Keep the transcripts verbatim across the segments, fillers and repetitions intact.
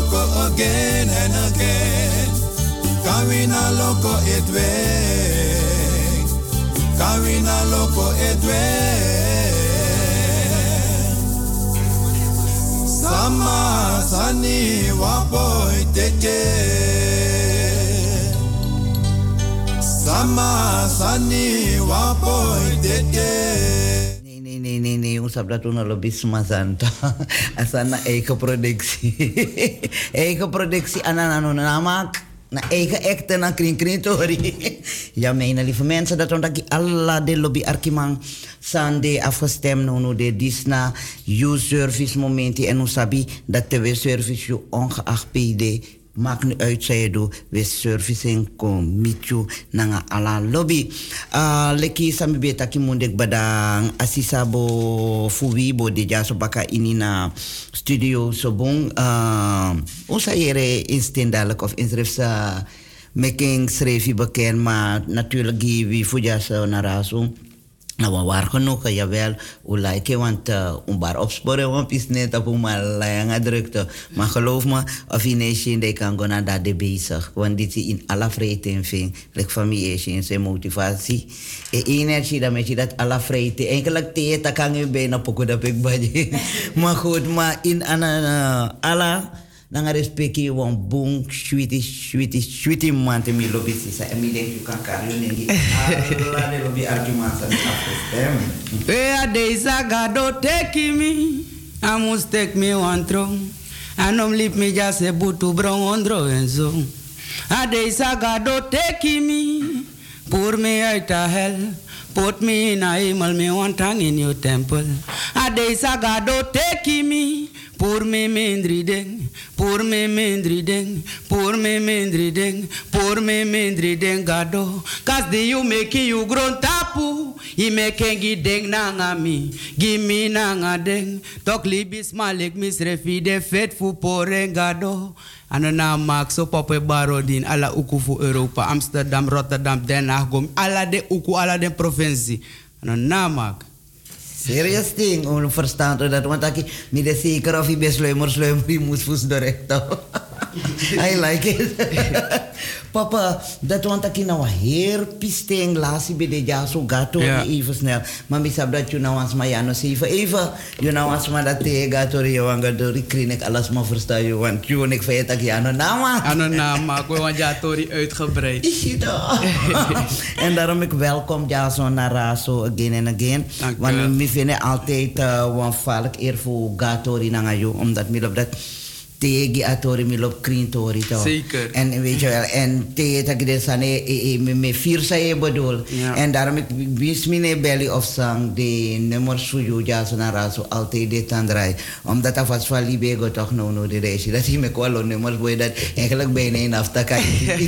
loco again and again. Kawina loco it way. Kawina loco it way. Sama sani wapoy teke. Sama sani wapoy teke. Nee, nee, nee, nee. Hoe dat toen al op Santa? Asana eigen productie. Eigen productie. Anana namak. Na eigen acte na kring kring tori. Ja, mijn lieve mensen, dat omdat ik alla de lobby arkimang sande afgestemd no de disna you service momenti en usabi dat de service you ongeacht P D maakt nu uit zij do we servicing kom met you nanga alla lobby. Uh, leki sami beta ki mundek badang asisabo fuwi bo de jaso baka ini na studio sobong uh, usa yere instendalik of insrefsa making srefi bekend maar natuurlijk givi fujas naraso. Nou, waar genoeg, jawel, hoe like, want uh, een bar opsporen, want is net op een malayanga drukte. Maar geloof me, of in een die kan gaan naar dat bezig. Want dit is in alle vrede en ving. Like familie is zijn motivatie. En energie, dan met je dat alle vrede. Eigenlijk tegen, dat kan je bijna poco dat ik bij. Maar goed, maar in uh, alle... Dan respecte wan boom, sweetie, sweetie, sweetie man te mi lobby sisa. En mi denk je kan karyo nengi. Alla de lobby argument sa mi afgestem. Wea deze gado take me, I must take me one throne. And um lip me just a butu brown ondro en zo. A deze gado take me, pour me uit de hel. Put me in a hemel, me want hang in your temple. A deze gado take me. Pour me mendri ding, pour me mendri ding, pour me mendri ding, pour me mendri ding gado. Cause the you make you grown tapu, you make gi ding nanga mi, give me nanga ding. Tok libis malik misrefi de fet fu poreng gado. Ano na maak so pope barodin ala uku fu Europa, Amsterdam, Rotterdam, Den Haag, gom ala de uku ala de provincie. Ano na maak. Serious thing, om verstaan dat, want ik niet de zeker of je best sluimer sluimer die moet voes direct. I like it. Papa, dat want ik nou heer pisting laatst bij de ja zo gato even snel. Maar ik heb dat je nou eens maar ja no even even. Je nou eens maar dat te gato je wanga door ik kreeg alles maar verstaan je want je en ik feit dat je ano nama. Ano nama, ik wil want ja tori uitgebreid. Is je dat? En daarom ik welkom ja zo naar Raso again and again. Want we vinden altijd een valk eer voor gato in nangayo omdat me op dat tegen atori mi lop krintori to. Zeker. En weet je wel, en tegen dat ik dus aan me vier zei bedoel. En daarom ik wist me ne belly of sang de nummers voor jou ja zo naar razo altijd dit aan draai. Omdat dat was van libego toch no no de reis. Dat hij me kwalo nummers boy dat eigenlijk bijna in aftakai.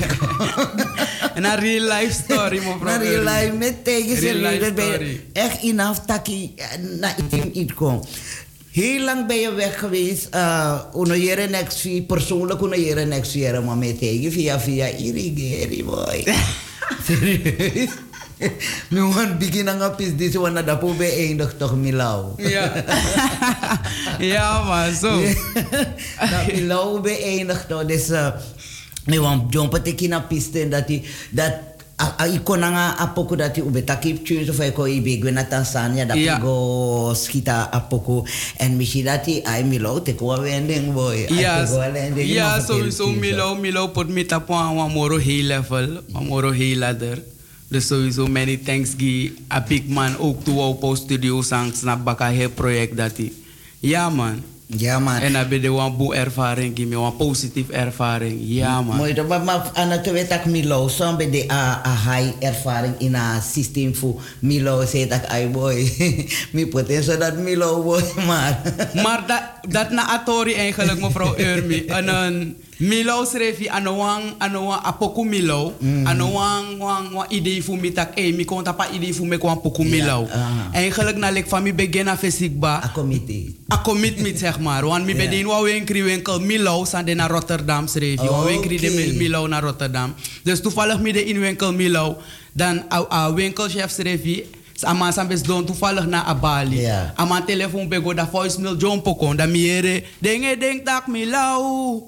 En een real life story mevrouw. Een real life met tegen serieus. Echt in aftaki na item iets kom. Heel lang ben je weg geweest. Uh, uno jere next via persoonlijk uno jere next via maar met tegen via via irrigeri boy. Serieus? Nu want begin aan op is dit want dat po beëindig toch milau. Ja. Ja maar zo. Dat milau beëindigt toch dus nu want jump te kina piste dat die dat iko nanga apoko dati ubetaki tjus of iko ibe gwena Tanzania dat ja. Go skita apoko en mishi dati ai milo te ko wending boy. Ja, ja sowieso milo milo pot mit apo aan moro heel level, moro heel ladder. Dus sowieso many thanks gi a big man ook toe op studio sang snap baka he project dati. Ja man. Ja man. En dan ben je een boe ervaring, give me een positieve ervaring. Ja man. Mooi, maar maar aan het weet dat Milo zo bij de a high ervaring in een systeem voor Milo zei dat ai boy, mi potentie dat Milo boy maar. Maar dat dat na atori eigenlijk mevrouw Urmi en een Milo schreef aan een aan een apoku Milo, aan een wang wang idee voor mij dat eh mi kon tapa idee voor mij kwam apoku Milo. Eigenlijk na lek van mi begin af fisikba. A committee. A commitment zeg maar, want mi bedien wou winkri winkel Milo sande naar Rotterdam schreef. Wou winkri de Milo naar Rotterdam. Dus toevallig mi de in winkel Milo, dan a winkelchef schreef. Aman sambes don toevallig na Abali. Yeah. Aman telefoon bego da voicemail John Pokon da miere. Denge denk tak Milo.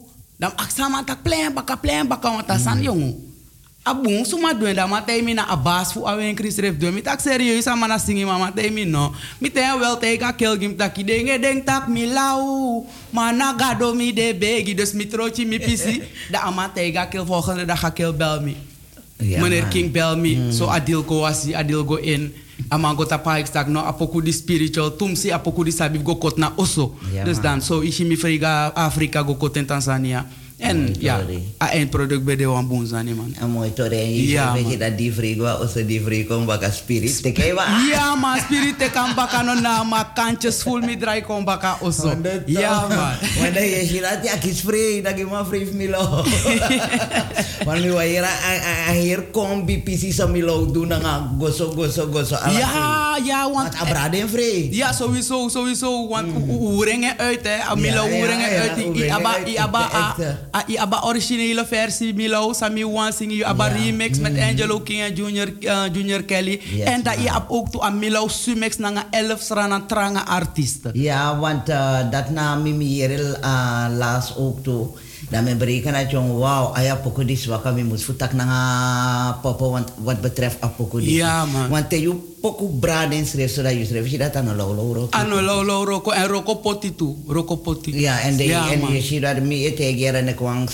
Dan aksama tak plein baka plein baka wanta san jongo. Abung suma doen da matei mi na abas fu awen Chris ref doen. Mi tak serieus sama na singi mama matei mi no. Mi ten wel teka kel gim taki denge deng tak mi lau. Mana gado mi de begi. Dus mi trochi mi pisi. Da amatei ga kel volgende dag ga kel bel mi. Ja, meneer man. King bel me, mm. so adil go wasi, adil go in. Amango tapa ik stak no apoku di spiritual, tumsi apoku di sabi go kot na oso. Ja, dus dan, so ishi mi friga Afrika go kot in Tanzania. En ja, a eindproduct bij de wambunzani man. En mooi toch, en je ja, weet je dat die frigo, also die frigo kom baka spirit, te keiwa. Ja man, spirit te kan baka no na ma kantjes full mi draai kom baka oso. Ja man. Want dan je dat ja kies vrij, dat je maar vrij milo. Want nu hier hier kom bi pisi sa milo doen dan goso goso goso. Ja ja want abrade vrij. Ja sowieso sowieso want oeringen uit hè, milo oeringen uit die aba aba a i aba originele versie Milo Sami Wan sing you aba yeah. remix met mm. Angelo King en Junior uh, Junior Kelly yes, en dat je ab ook to a Milo Sumex na elf strana tranga artiesten. Ja, want uh, dat na mimi hier uh, laas ook to. Dan me bereken dat jong wow, aya poko dis waka mi moet futak na popo want wat betreft apoko dis. Ja man. Want te you poko braden schreef zodat je schreef je dat aan lo lo roko. Aan lo lo roko en roko poti toe, roko poti. Ja en de ja, en je ziet dat mi het eger en kwang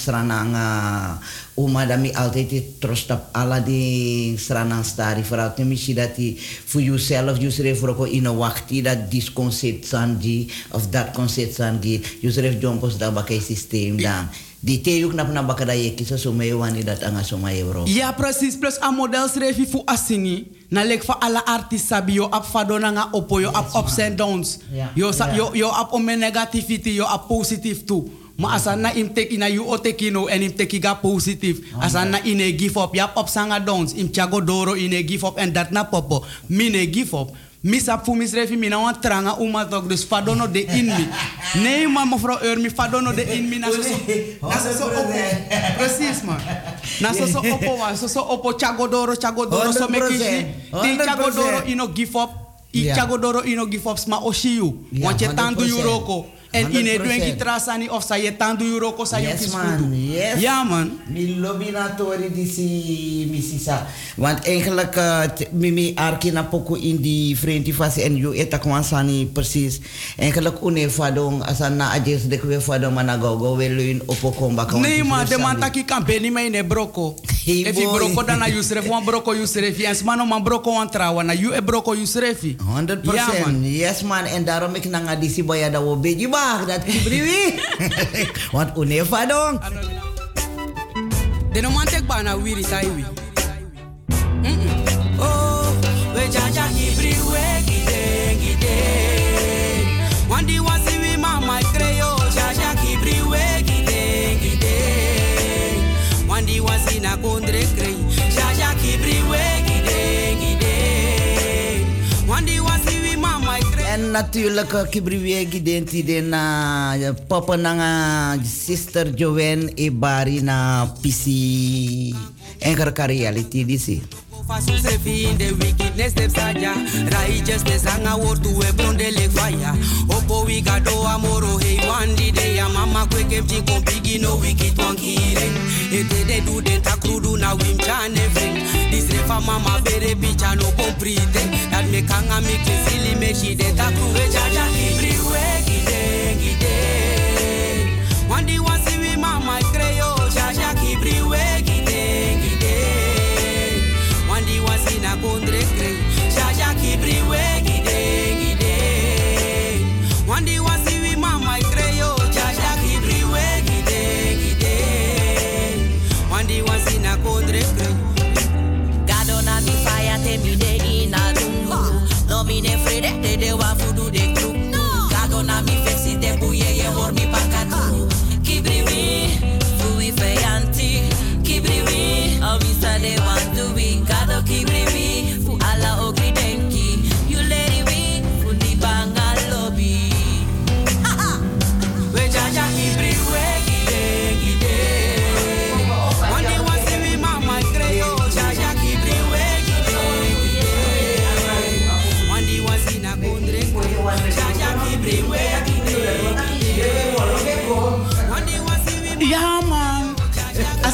strana uma dat mi altijd trust op alla die strana stari vooral te mi zie dat die voor jezelf je schreef roko in een wachtie dat dis concept sanji of dat concept sanji je schreef jompos dat bakai systeem dan. Die te ook naar baka dat je kies zo mee wanneer dat anga zo mee euro. Ja precies plus a model schreef je voor asingi. Na lek voor alle artiesten sabi yo ap fadona nga opo yo ap ups and downs. Yo yo yo ap om negativity yo ap positief toe. Maar als na im teki na you otekino en im teki ga positief. Als na ine give up ya up sanga downs im chago doro ine give up en dat na popo. Mine give up. Misap fu misrefi mina wan tranga uma tok dus fadono de in mi. Nee maar mevrouw Eur mi fadono de in mi na so na so opo. Precies man. Na so so opo wa so so opo chagodoro chagodoro so mekishi. Di chagodoro ino give up. I chagodoro ino give up sma oshiu. Want je tandu yuroko. En in het doen trasani of sa je tandu yuroko sa je man. Yes. Ja man. Mi lobby na tori di si misisa. Want eigenlijk uh, mimi arki na poku in die vreemde fase en you eta kwansani precies. Eigenlijk une fadong asana ajes de kwe fadong manago go weluin opoko mbaka. Nee maar de man taki kan beni mai ne broko. If you broko dan na yusref wan broko yusrefi en smano man broko wan trawa na you e broko yusrefi. honderd percent. Yeah, man. Yes man en daarom ik nanga disi boya da wo beji ba dat kibriwi. Want une fadong. De no man tek ba na wiri taiwi. Oh, we jaja kibriwe gide gide. Wandi wasi wi mama kreyo jaja kibriwe gide gide. Wandi wasi na kondre krei jaja kibriwe gide gide. Wandi wasi wi mama kreyo. En natuurlijk kibriwe gide tide na papa na sister Joanne Ebari na pisi enker reality disi. Fasu se fi in the wickedness them saja. Righteousness anga word to we blonde leg fire. Opo we gado amoro hey one day ya mama quick empty kon bigi no wicked one kiren. Ete de do den takrudu na wim chan everything. This refa mama very bitch no comprite. That me kanga me silly me she de takru we jaja every gide gide. One day was we mama kreyo jaja every gide gide. Wandi wasi na kondre krei jaja kibriwe gide gide. Wandi wasi wi mama kreyo jaja kibriwe gide gide. Wandi wasi na kondre krei. Gado na mi fire te mi de ina dungu. No mi ne frede te de wa fudu de kru. Gado na mi fesi te buye ye ho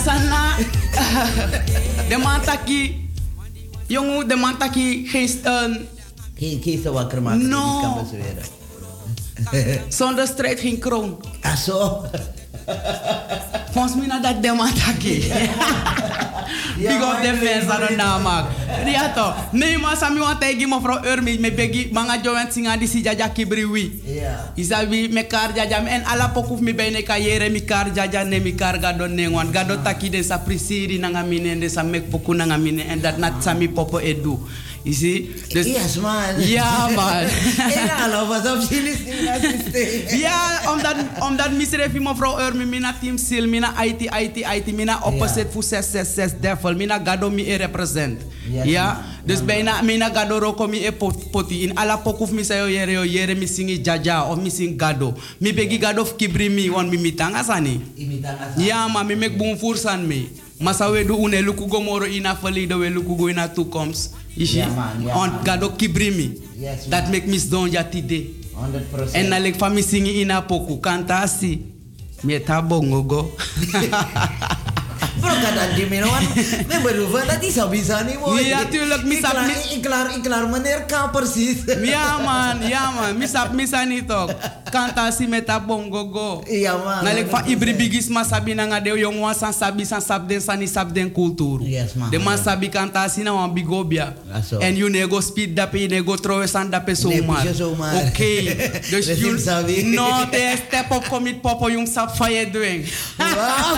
Asana. De man taki. Jongen, de man taki geen steun. Geen kiezen wakker maken. No. Die kan bezweren. Zonder strijd geen kroon. Ah, zo. Volgens mij dat de man taki. Big up de fans dat een naam maakt. Ja toch? Nee maar sami want tegen mevrouw Urmi me begi manga joint singa di si jaja kibriwi. Ja. Isabi me kar jaja en ala pokuf mi bene kayere mi kar jaja ne mi kar gado nengon gado taki de sa prisiri nanga mine de sa mek poku nanga mine en dat nat sami popo edu. You see? Dus, yes man. Ja man. Ja, hallo, wat op jullie zien. Ja, omdat omdat misref mevrouw Urmi mina team sil mina I T I T I T mina opposite fu zes zes zes devil mina gado mi e represent. Yes, Ja, man. dus bijna mina gado roko mi e pot, poti in ala pokuf mi sayo yere yo yere mi singi jaja of mi sing gado. Mi begi gado kibri mi wan mi mitanga sani. Ja, maar mi mek boom fursan me. Masa we do une lukugo moro ina verleden we lukugo ina toekomst. Ishi, Ja, man, ja, on man. gado kibri mi. Yes, Dat make mis don ja tide. honderd procent. En na lek fami singi ina poku kantasi. Mi ta bongogo. Bro, kadang di minuan, me berupa tadi bisa nih mau. Iya, tuurlijk, misap, iklar, mis- iklar, iklar meneer K persis. Ja man, ja man. Misap misani tok. Kantasi meta bongogo. Iya man. Na lek fa ibri bigis ma sabi na nga de yung wan san sabi san sab den sani sab den kultur. Yes, man. De man sabi kantasi na wan bigobia. Aso. En you nego speed dape, you nego trowe san dape Nee, somar. pisje zomaar. Oké. Dus Resim you sabi. no te step up commit popo yung sap faye doing. Wow.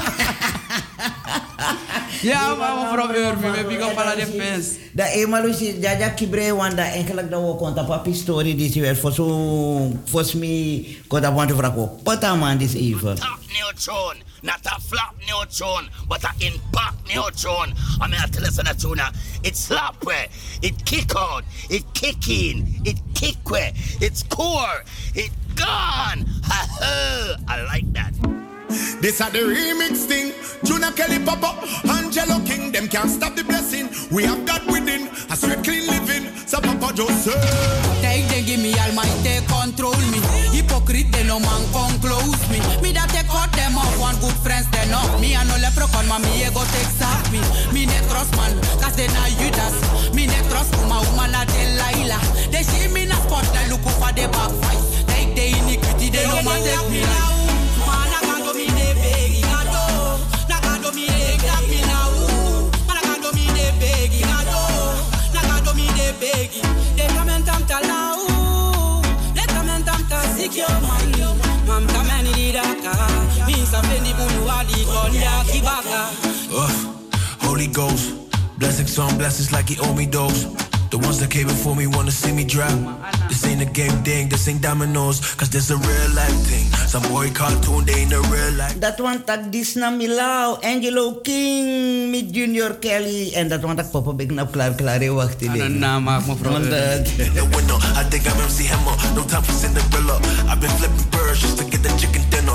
Ja man, mevrouw Urbi, we big up ala de fans. Da eenmaal is jaja kibre wanda eigenlijk dat we konta papi story die ze weer voor zo voor me konta want vragen pata man dis even. Top new tune, not a flop new tune, but a impact new tune. I mean, I tell you that tune, it slap where, it kick out, it kick in, it kick where, it's core, it gone. Ha ha, I like that. This are the remix thing. Juna Kelly Papa, Angelo King, them can't stop the blessing. We have God within, a straight clean living. So Papa just say, Take they give me almighty control me. Hypocrite they no man come close me. Me that take cut them off, one good friends they know. Me and no leprechaun, ma me ego take stop me. Me ne trust man, cause they na Judas. Me ne trust uma woman a Delilah. They see me na spot, they look for the backfight. Take the iniquity, they no man take me now. Man I can't do me the begi gato. Na can't do me the grab me now. Man I can't do me the begi gato. Na can't do me the begi. They come and tam ta now. They come and tam ta secure man. Mam come and need a car. Me sa fendi bunu adi konya kibaka. Holy Ghost, blessings on blessings like he owe me those. The ones that came before me wanna see me drop. This ain't a game thing, this ain't dominoes. Cause this a real life thing. Some boy cartoon, they ain't a real life. Dat want tak dis na Milau, Angelo King, met Junior Kelly en dat want tak papa big na klaar klaar je wacht Ano in. na maak mevrouw Want Urbi. The winner, I think I'm M C Hammer. No time for Cinderella. I've been flipping birds just to get the chicken dinner.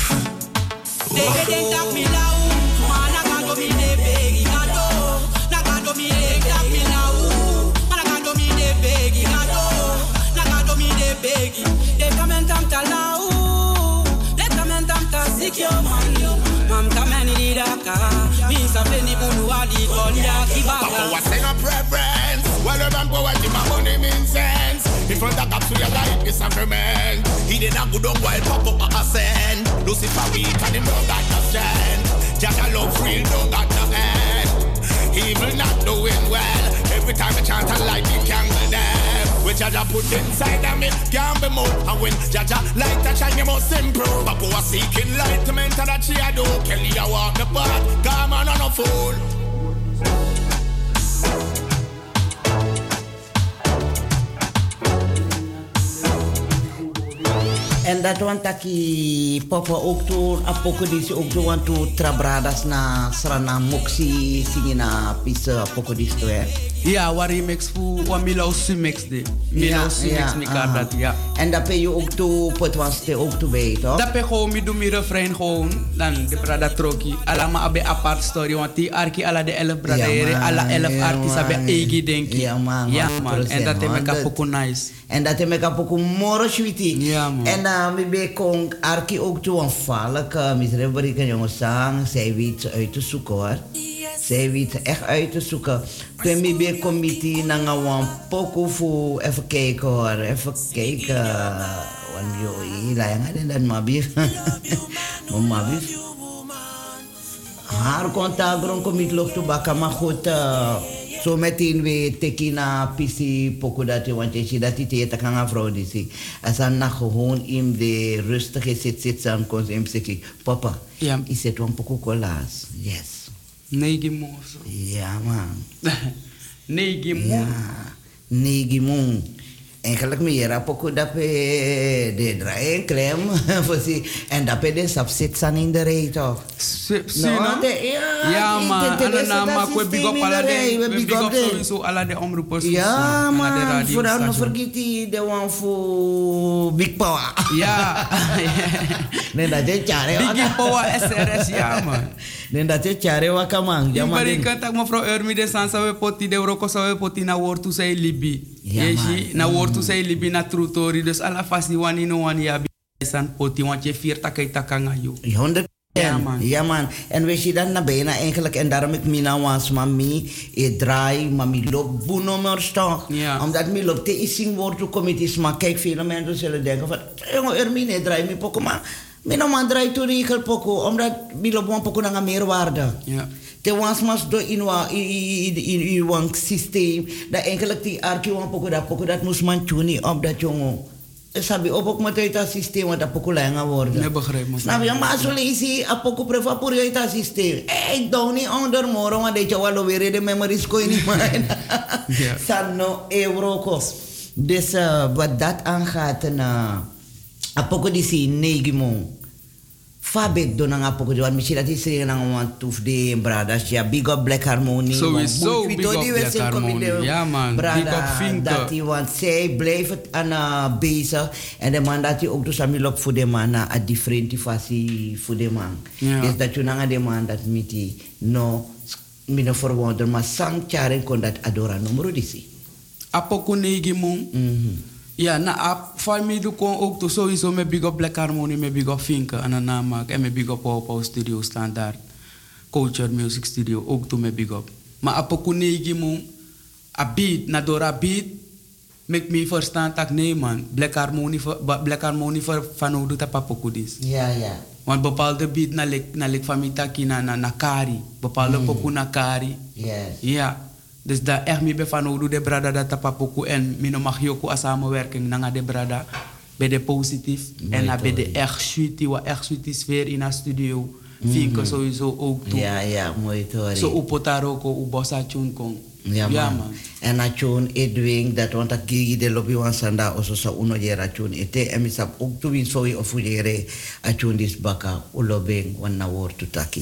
They get tap me now. Man I can't do me the begi gato. Na can't do me the tap me now. Man I can't do me the begi gato. Na can't do me the begi. They come and tam ta now. They come and tam ta secure man. Mam come and need a car. Me sa fendi bunu adi konya kibaka. Papa was saying a preference. Well, remember what my money means sense. In front of God to your life is sacrament. He did not go down while Papa ascend. Lucifer weak and him don't got no strength. Just a love free, don't got no end. Evil not doing well. Every time I chant a light, you cangle them. Which Jaja put inside of me can't be moved. And when Jaja light a shine, you must improve. Papa was seeking enlightenment and that she a do. Kelly a walk the path, come on, no fool. En dat want taki papa ook toe apoko disi ook toe want toe trabradas na srana moksi singina pisa apoko dis toe. Ja, waar remix voor, waar Milo Sumex de. Milo Sumex mi dat, ja. En dat ben je ook toe, pot was te ook toe bij, toch? Dat ben gewoon, mi doe mi refrein gewoon, dan de prada troki. Allemaal abe apart story, want die arki alla de elf braderen, ja, alla elf ja, artis abe egi denk ik. Ja man, ja, man. En dat heb ik apoko nice. En dat heb ik apoko moro sweetie. Ja man. En dan mi ben kon arki ook toe een valk, misre berikken jongens zang, zij weet ze uit te zoeken hoor. Zij weet ze echt uit te zoeken. Toen ik bij committee naar een poco voor even kijken hoor. Even kijken. Want joh, hier gaan dat maar bief. Maar bief. Haar contact rond committee loopt te bakken. Maar goed, uh, zo meteen we teken na pisi poco dat je want je ziet dat die tijd kan gaan vrouw die zie. Als dan nog gewoon in de rustige zit zit aan kon ze hem zeggen, papa, ja. Is het een poco colas? Yes. Negimo. Ja, man. Negimo. Ja, negimo. Eigenlijk meer apoko dat we de draaien klem voor si en dat we de subsitsen in de rij toch? No, ja, ja man. En dan maak we big up alle de, we big up sowieso alle de omroepers. Ja man, vooral nog vergeet die de one voor Big Power. Ja. Nee, dat is jaren. Big Power S R S, ja man. Nee, dat is jaren wakamang. Ja man. Ik kan tak mevrouw Ermi de Sansa we poti de Roko sa we poti na woord toe say libi. Ja man. Na woord toe say libi na trutori. Dus alla fasi wani no wani ya san poti want je vier takai takanga yo. honderd Ja man. Ja man. En we zien dan naar bijna eigenlijk en daarom ik mina was mami e draai mami loop boenomers toch. Ja. Omdat mi loop te ising woord toe committees maar kijk veel mensen zullen denken van jongen Ermine draai mi poko maar mina man draai toe regel poko omdat mi loop een poko naar meerwaarde. Ja. Te was mas do in wa in in in een systeem dat eigenlijk die arki een poko dat poko dat moest man tuni op dat jongen. Sabi opok mo tayo ita system at apoko lang nga word. Nee, begrijp me. Sabi yung masulisi apoko prefa puri ita system. Eh, daw ni onder moro nga de chawalo were de memories ko ini man. Sano euro ko. Dus uh, wat dat aangaat na apoko di si negi mo. Fabek do nang apoko di wan misira ti sri nang wan tuf de bradas ya big up Black Harmony. Sowieso big up Black Harmony. Ja man, big up Vinke. Dat die want zij blijft aan uh, bezig en de man dat die ook dus aan mij loopt voor de man na a different fasi voor de man. Ja. Dus dat je nanga de man dat miti no mino verwonder maar sang charen kon dat adora numero disi. Apoko negi mon. Mhm. Ja, na ap family do kon ook to sowieso met big up Black Harmony, met big up Vinke en dan namak en met big up Power Studio Standaard, Culture Music Studio ook to met big up. Maar apoko negi mon, a beat na dora beat, make me verstaan tak nee man, Black Harmony Black Harmony voor van hoe doet dat apoko dis. Ja ja. Want bepaalde beat na lek na lek famita na na na kari, bepaalde mm. poku na kari. Yes. Ja. Dus daar echt mee van hoe de brada dat tapapoku en mino mag je ook samenwerking nanga de brada bij de positief en na bij de echt sweetie wat echt sweetie sfeer in de studio vind ik sowieso ook toe. Ja ja, mooi tori. Zo upotaroko ubosa tune kon. Ja, ja man. En na tune edwing dat want dat gigi de lobby wan sanda oso sa uno jera tune ete emi sap ook toe win so i ofu jere a tune dis baka ulobeng wan na word to taki.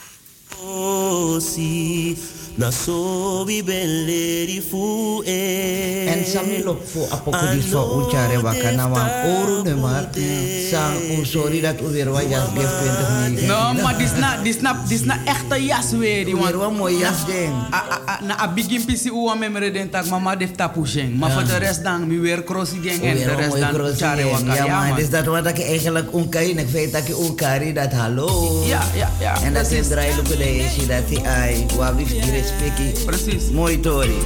Oh si na so bi belleri fu e en sami lop fu apoko di so ucare wakana wan oru ne mar sang u sorry dat u weer wat jas geef twintig minuten. No, maar dis na dis na dis na echte jas weer die weer wat mooi jas ding. Na a begin pisi u wa memre den tak mama def tapusheng. Maar voor de rest dan mi weer crossi gang en de rest dan ucare wakana. Ja man, dus dat wat ik eigenlijk unkai nek feit dat ik unkari dat hallo. Ja ja ja. En dat is draai luku de isi dat die ai wa wif respecti. Precies. Mooi tori.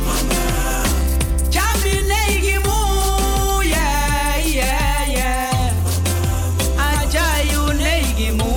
Chambi negi mu, yeah, yeah, yeah. Ajayu negi mu,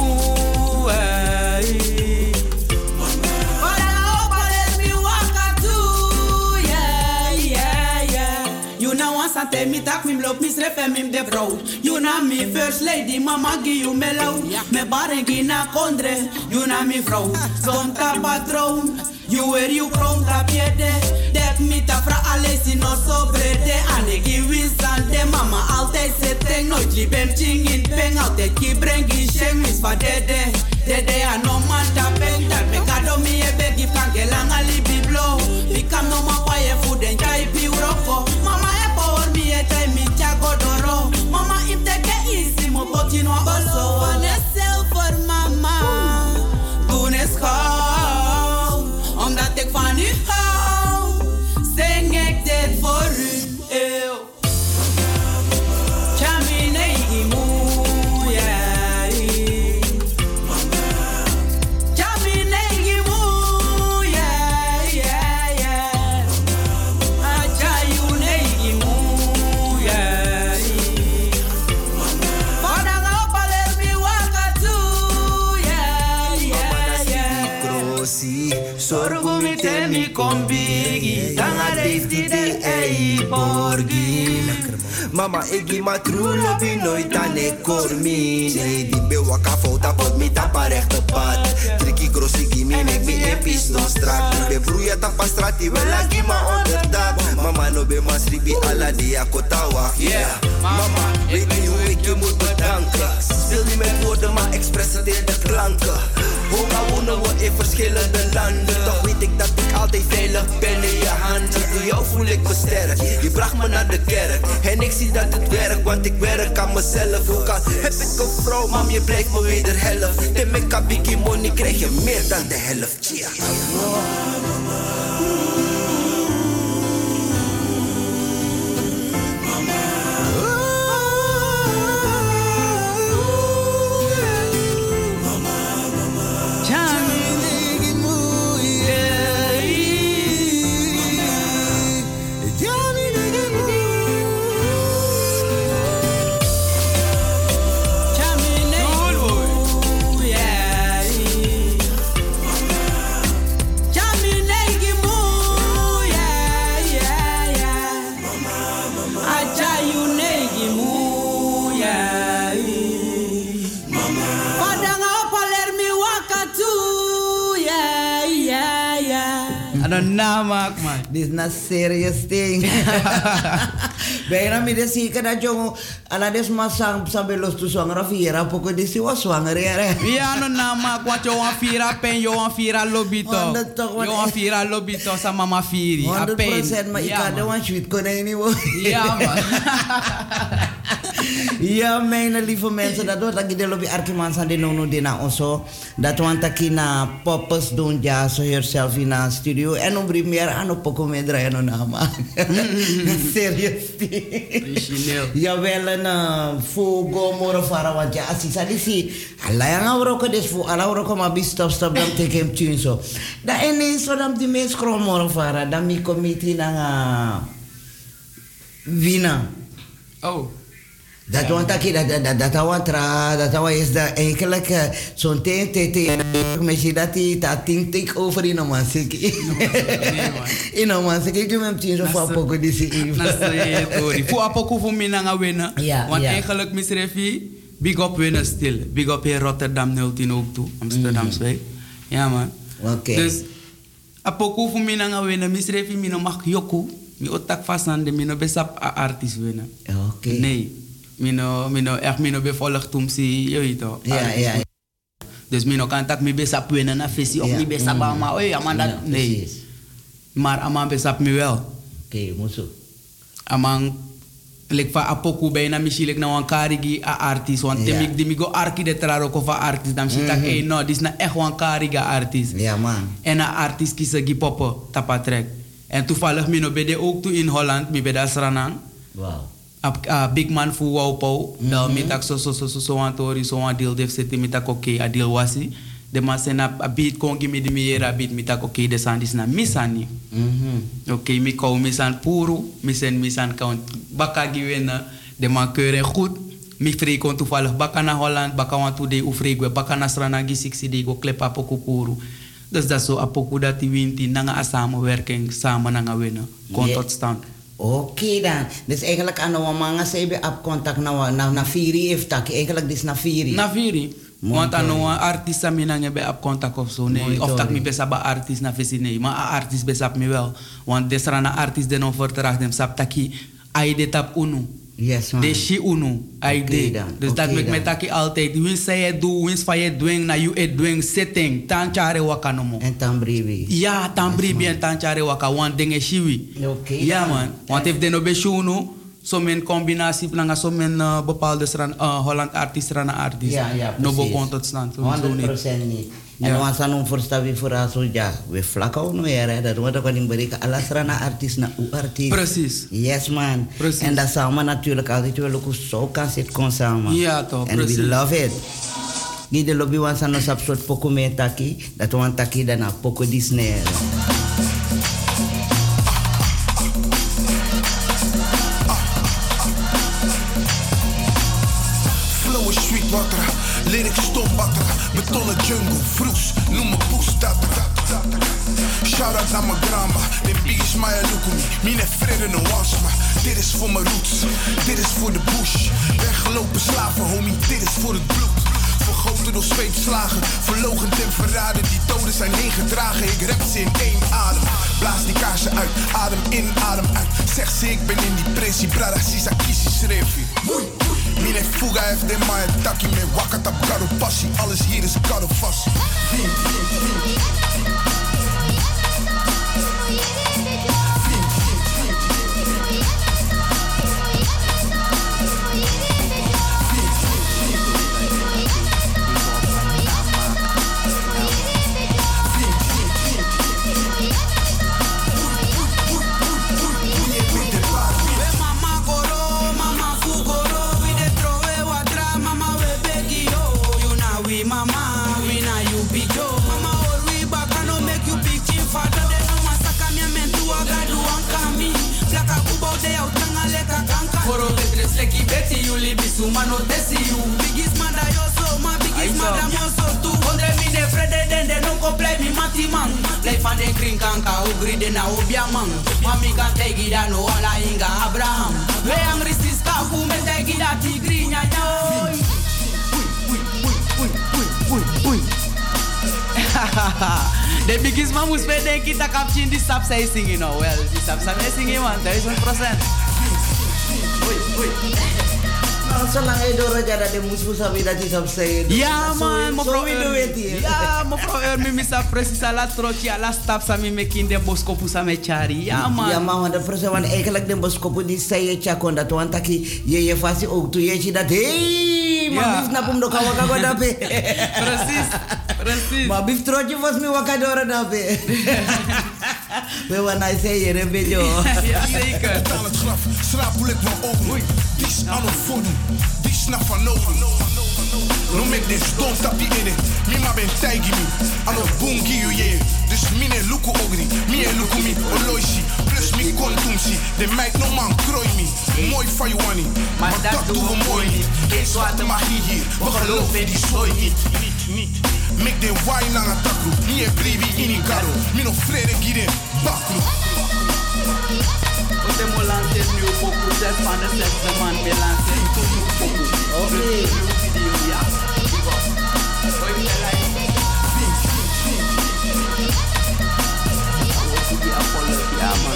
eh. Para opales mi wakatu, yeah, yeah, yeah. You know once I tell me tak mi blok mi srefe mi de bro. You know me first lady, mama gi you mellow. Me barengi na kondre, you know me vrouw. Zonta patroon. You wear you crown ta piede. Dat mi ta fra alesi no sobrede. Ane gi winsante mama altijd seteng. Nooit li bem ching in peng. Altijd ki brengi sheng mis va dede. Dede a no man ta peng. Dat me kado mi e begi planke langa li biblo. Bikam no ma paye Sorgo mi te mi kombigi. Tanga de de ei borgi. Mama, ik gi ma true lobby nooit aan ik kormi. Nee, die bewaka fout pot mi tapa rechte pad. Tricky grossi gimme, make me een piston straat. Die be broeia tapa straat, die wel a gi ma onderdak. Mama, no be ma sribi ala die akota yeah. Mama, weet niet hoe ik je moet bedanken. Speel niet met woorden, maar expresseer de klanken. Hoga wonen we in verschillende landen. Toch weet ik dat ik altijd veilig ben in je handen. Door jou voel ik me sterk. Je bracht me naar de kerk. En ik zie dat het werkt, want ik werk aan mezelf. Ook al heb ik een vrouw, mam, je blijft me wederhelft. Tim ik een biggie money, krijg je meer dan de helft. Yeah. Namak man. Dit is een serious thing. Bijna me de zeker dat jongen, ala des maar sang sabe los tu zwanger viera, poko disi was zwanger hè. Ja no namak, wat je wan viera pen, je wan viera lobito. Je wan viera lobito sa mama vieri. honderd procent maar ik had de wan shoot konijn niet hoor. Ja man. Ja, mijn lieve mensen, dat wordt dat ik de lobby arkimans aan de nono dina onso. Dat want ik na poppers doen ja zo herself in een studio en om brief meer aan op poko me draaien no nama. Serieus. Jawel een fogo moro fara want ja als ik zie alla yang awroko des fu alla awroko ma bi stop stop dan take hem tune so. Da ene so dan die mes krom moro fara dan mi committee na Wina. Oh. Dat want dat dat dat dat want ra dat dat is dat eigenlijk zo'n teen teen misschien dat die dat think think over in een mansik in een mansik ik doe hem tien zo voor poco die zie ik voor poco voor mij na winnen want eigenlijk misrefi big up winnen stil big up in Rotterdam nul tien ook toe Amsterdam Zwijk ja man oké dus apoko voor mij na winnen misrefi mi no mag yoku mi otak fasande mi no besap artist winnen oké nee Mino, mino, echt mino bevolgt toen zie je weet toch? Ja, ja. Dus mino kan tak mi besap winnen na visie of mi besap maar oh ja man dat nee. Maar aman besap mi wel. Oké, moeso. Aman lek fa apoku bijna misschien lek na wan karigi a artist want temik di mi go arki de traro ko fa artist dan zie tak eh no dis na echt wan kariga artist. Ja man. En a artist kies gi popo tapatrek. En toevallig mino bede ook toe in Holland mi beda sranang. Wow. A big man fu wau pau dal mitak so so so so so antori so an deal def seti mitak okay a deal wasi de man sena a beat kongi mi di mi era beat mitak okay de sandis na misani mhm okay mi ko misan puru misen misan count baka giwena de man keuren goed mi free kon toevallig baka na Holland baka want to de ufrego baka na strana gi sixty de go klepa poku puru dus dat so apoku dat die winti nanga a samenwerking samen nanga winnen kon tot stand. Oké okay dan. Dus eigenlijk aan de manga ze hebben op contact na na na Firi heeft tak eigenlijk dis na Firi. Na Firi. Want aan een artiest aan mij heb op contact of zo nee. Of dat mi besa ba artiest na visi nee. Maar a artiest besa me wel. Want des rana artiest den overdracht dem sap taki ai de tap unu. Yes man. De shi unu ai de. Dus dat met met taki altijd. Wins say je do wins fa je doing na you e doing setting. Tan chare waka no mo. En tan bribi. Ja, tan bribi en tan chare waka want ding e shiwi. Oké. Ja man. Want if den obe shi unu so men combinatie planga so men uh, bepaalde stran uh, Holland artiest rana artiest. Ja, ja, no bo kon tot stand. honderd procent niet. En als we nu voorstellen voor ons ja, we vlakken nu weer dat we dat kunnen bereiken. Alles rana artiest na u artiest. Precies. Yes man. Precies. En dat samen natuurlijk altijd wel ook zo kan zitten kon samen. Ja toch. En we love it. Die de lobby want aan ons op soort poco mee taki, dat want taki dan na poco Disney. Lyrics stop batra, betonnen jungle, vroes, noem me poes, tatra. shout-out naar mijn grandma. De biggies maar je look me. Mine vrede no wasma. Dit is voor mijn roots. Dit is voor de bush. Weggelopen slaven, homie. Dit is voor het bloed. Vergoten door zweepslagen. Verlogend en verraden. Die doden zijn heen gedragen. Ik rap ze in één adem. Blaas die kaarsen uit. Adem in, adem uit. Zeg ze ik ben in die pressie. Brada, sisa, kisi, schreefie. Mine fuga heeft de maar takkie met wakatap karo passie. Alles hier is karo vast. Mano tesi you biggest man da yo so my biggest madam yo so too Andre mine frede den de no go play me mati man play fan de green kanka o gride na obia man mami kan tegi da no ala inga Abraham we angry sis ka fu me tegi da tigri nya nya oi ui ui ui ui the biggest man was pay den kita caption this sap say singing no well this sap say singing man there is one percent ui ui Zolang je door het jaar dat de moesmoes hebben dat is op zij. Ja man, mevrouw Ermi. Ja, mevrouw Ermi, misa precies ala trotje, ala stap sami me kinde boskopu same chari. Ja man. Ja man, want de persoon want eigenlijk de boskopu die zei je chakon dat want dat je je vast ook toe je dat hey, maar bif na pum do kawa kawa dape. Precies, precies. Maar bif trotje was mi wakadora dape. We wanneer zei je rebelio. Ja zeker. Aan het graf, schraapel ik wel ogen. Die is aan het voeden. Die snap van nodig. No make this don't tap in it. Mi ma ben taigi mi. Ano bungi you ye. Dus mine luku ogri. Mi e luku mi oloishi. Plus mi kontumsi. De meid no man krooi mi. Mooi van je wani. Maar dat doen we mooi niet. Geen zwarte magie hier. We geloven in die zooi niet. Niet, niet. Make the wine lang attack. Mi e brivi in die karo. Mi no vrede giren. Bakru. Ote mo lancer new poku. Zes van de zesde man be lancer. Oké. Ja. Oi, me like. Ja, man.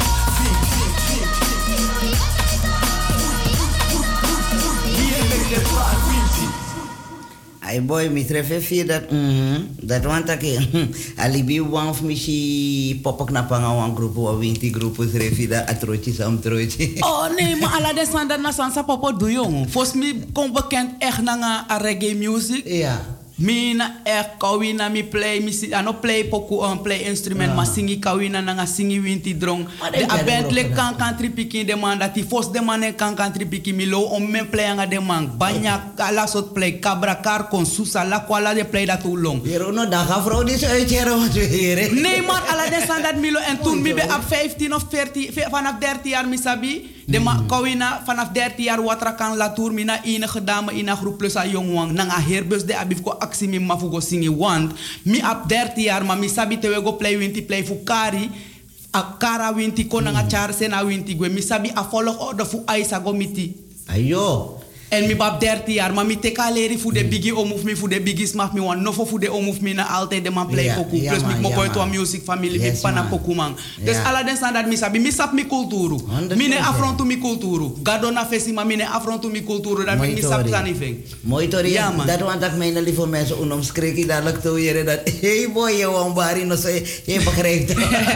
Ay boy, mi trefe fi dat mhm dat wanta ke alibi one of mi si popak na panga wan grupo wa winti grupo trefe da atrochi sam trochi. Oh nee, maar ala de standaard na sansa popo do jong. Volgens mij kom bekend echt na reggae music. Ja. Mina echt kawina mi play mi si ano play poku on play instrument yeah. Ma singi kawina na nga singi winti drong de abentle kan country piki de man dat die fos de man kan country piki mi lo on men play nga de man banya ala sot play cabra car con susa la kwala de play dat long hier no da ga vrouw dis uitjero wat hier nee man ala de standaard milo en toen mi be op vijftien of veertien vanaf dertien jaar mi sabi de ma kawina vanaf dertien jaar watra kan la tour mina enige dame in een groep plus a jong wang nanga herbus de abif ko aksi mi mafugo singi want mi ap dertien jaar ma mi sabi te we go play winti play fu kari a kara winti ko nanga char sena winti gwe mi sabi a follow order fu aisa go miti ayo en mi bab dertien jaar ma mi te kaleri fu de bigi omuf mi fu de bigi smaf mi wan no fu de omuf mi na altijd de man play yeah, poku yeah, plus man, mi mo yeah, boy to man. music family Yes, mi pana man. poku man dus Yeah. ala den standard mi sabi mi sap mi kulturu mine afrontu mi kulturu gadona fesi ma mine afrontu mi kulturu dat mi sap tani veng mooi tori ja, man. dat want dat mijn lieve mensen unom skreki dadelijk toe hier dat hey boy je wan bari no say je begrijpt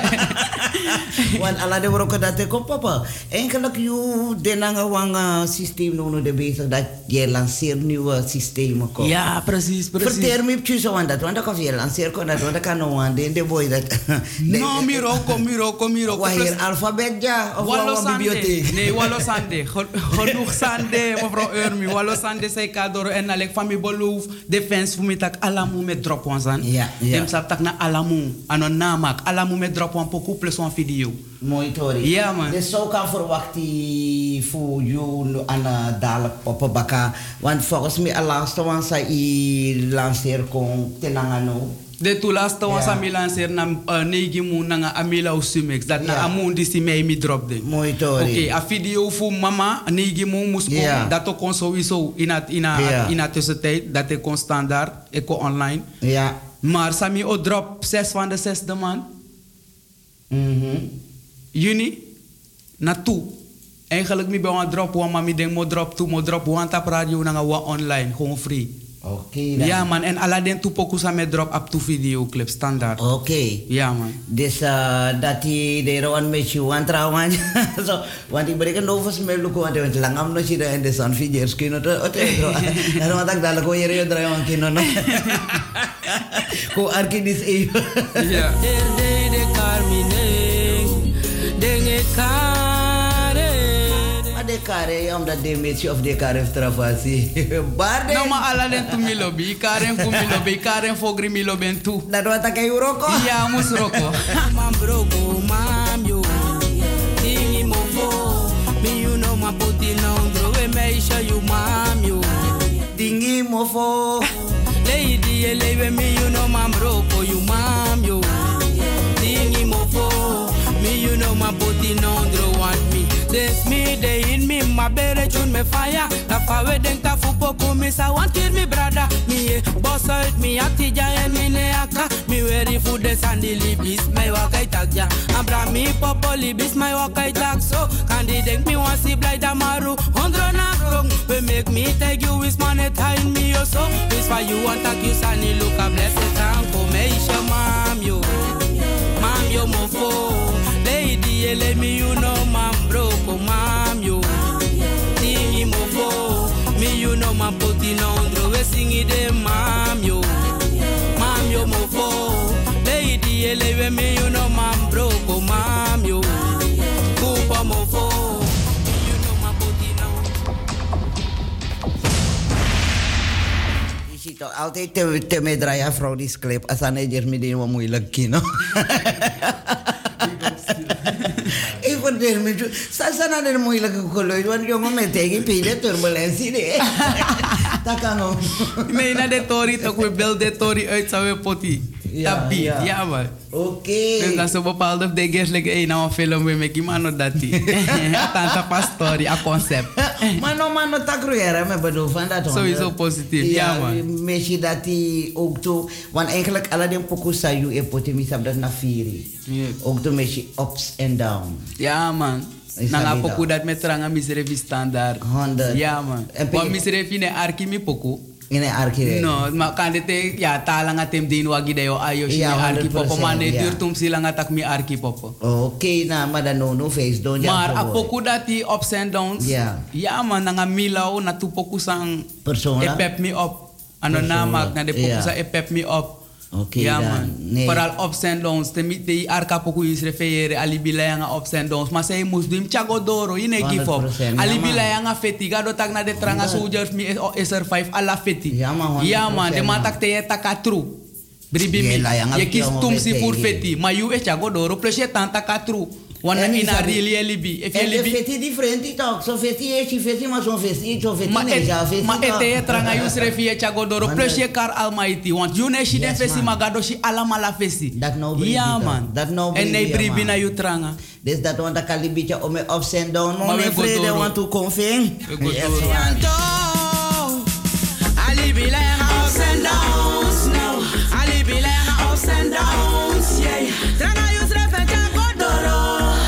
want ala de broken dat ik op papa eigenlijk you denanga wanga systeem no no de bezig dat je lanceert nieuwe systemen kom ja precies precies vertel me op zo want dat want dat je lanceer kon dat want dat kan no aan de boy dat no miroko miroko miroko wa hier alfabet ja of wa bibliotheek nee wallo sande genoeg sande mevrouw Ermi wallo sande say kadoro en alek famille boluf defense fu mi tak alamu met drop wan san ja ja dem sap tak na alamu anon namak alamu met drop wan poku plus wan video mooi tori ja man dus zo kan verwachten voor jou aan dadelijk op baka want volgens mij al laatste wan sa i lanceer kon tenangano De tu laatste was aan lanceer na negi mu na amila usumex dat na amundi si mij mi drop de. Mooi tori. Oké, a video voor mama negi mu mus kom dat ook kon sowieso in het in a in a tussentijd dat ik kon standaard ik kon online. Ja. Maar sami o drop zes van de zesde maand. Mhm. Juni na toe. Eigenlijk mi ben een drop one maar mi denk mo drop two mo drop one tap radio na wa online gewoon free. Oké. Okay, ja man, en Aladdin toe pokus aan met drop up to videoclip standaard. Oké. Okay. Ja man. Dus uh, dat die de roan met je want trouwens, zo, want ik breken over smel luko want want langam no sida en de san figures kino to ote bro. Dan wat ik dalko yere yo draai want kino no. Ko arkidis e. Ja. De de Carmine, de kare. De kare omdat de mensen of de kare heeft travasi. Barde. No maar Aladdin tu mi lobby, karen ku mi lobby, karen fogri mi lobby tu. Dat wat ik roko. Ja, mus roko. Mam broko, mam yo. Dingi mo fo, mi you know ma puti no ndro we meisha you mam yo. Dingi mo fo. Lady eleve mi you know mam broko you mam yo. Dingi mo fo, mi you know ma puti no ndro want me. This me day in me my bere tune me fire. Na fawe denk ta fupo kumisa want kill me brother. Me boss out me atija en me ne aka. Me weary food the sandy libis my wakai tagja. Abra me popo libis my wakai tag so. Kandi denk me want see blind amaru. Hundred na krong. We make me take you with money time me yo so. This why you want tak you sunny look a blessed and formation mam yo. Mam yo mofo. Lady ele me you know mam broko mam yo. Tingi mofo. Me you know mam poti no ndro we singi de mam yo. Mam yo mofo. Lady ele me you know mam broko mam yo. Kupa mofo. You know mam poti no. Je ziet toch altijd te, te me draaien vrouw die clip. Als aan het midden wat moeilijk kino. Ik vond het niet zo. Sasa na moeilijke geluid, want jongen met tegen pile turbulentie nee. Dat kan ook. Nee, na de tori toch we bel de tori uit zou we poti. Ja, ja. Ja man. Oké. Okay. Dus dat is een bepaalde dingen like hey nou een film we make iemand dat die. Tanta pastori a concept. Mano mano takruera me bedoel van dat. Sowieso positief. Ja, ja man. Mesje dat die ook toe, want eigenlijk Aladdin pokusa you e poti misap dat na firi. Ook toe mesje ups and down. Ja man. Nanga poku dat met tranga misrevi standaard. Honderd. Ja man. Want misrevi ne arki mi poku. Ine arki. No, maar kan dit ja talang atem din wagi dayo ayo si arki popo man de duur tum silang atak mi arki popo. Oké, na maar dan no no face don ja. Maar a poku dat die ups and downs. Ja. Ja man nanga milau na tu poku sang persona. E pep me up. Ano na mak na de poku sa e pep me up. Oké, ja dan. man. Nee. Vooral ups and downs. Te die arka poku is refereren alibilayanga ups and downs. Maar zij moest doen chagodoro. Je ne give up. Alibilayanga feti. Gado tak na de tranga soldiers mi is er vijf ala feti. Ja man. Ja man. De man tak te je taka true. Bribi mi. Je kies tum si voor feti. Maar you is chagodoro. Plus je tanta ka true. Wanneer in a really libi. En de feti different toch? Zo feti is je feti, maar zo'n feti, zo'n feti nee, ja feti. Maar het je tranga you srefi je chagodoro plus je kar almighty. Want you ne shi den fesi magado shi alamala fesi. Dat no bribi. Ja man. Dat no bribi. En nee bribi na you tranga. Dus dat want dat kalibitje om me ups and down. Maar me vrede want to confing. Yes man. Alibilang ups and downs. No. Alibilang ups and downs. Yeah. Tranga you srefi chagodoro.